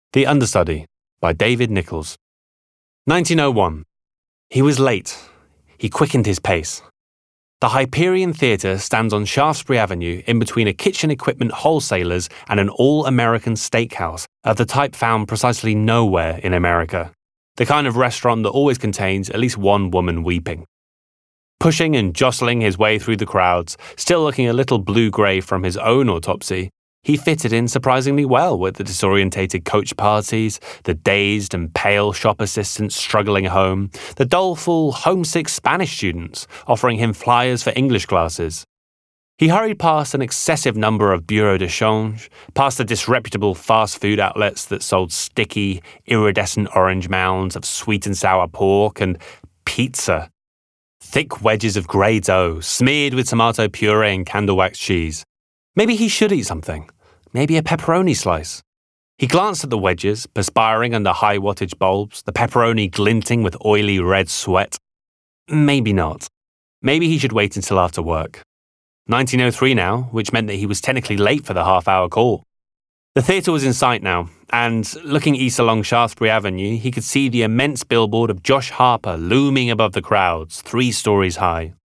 The Understudy by David Nichols. 1901. He was late. He quickened his pace. The Hyperion Theatre stands on Shaftesbury Avenue in between a kitchen equipment wholesaler's and an all-American steakhouse of the type found precisely nowhere in America. The kind of restaurant that always contains at least one woman weeping. Pushing and jostling his way through the crowds, still looking a little blue-grey from his own autopsy, he fitted in surprisingly well with the disorientated coach parties, the dazed and pale shop assistants struggling home, the doleful, homesick Spanish students offering him flyers for English classes. He hurried past an excessive number of bureaux de change, past the disreputable fast food outlets that sold sticky, iridescent orange mounds of sweet and sour pork and pizza. Thick wedges of grey dough, smeared with tomato puree and candle wax cheese. Maybe he should eat something. Maybe a pepperoni slice. He glanced at the wedges, perspiring under high-wattage bulbs, the pepperoni glinting with oily red sweat. Maybe not. Maybe he should wait until after work. 1903 now, which meant that he was technically late for the half-hour call. The theatre was in sight now, and, looking east along Shaftesbury Avenue, he could see the immense billboard of Josh Harper looming above the crowds, 3 stories high.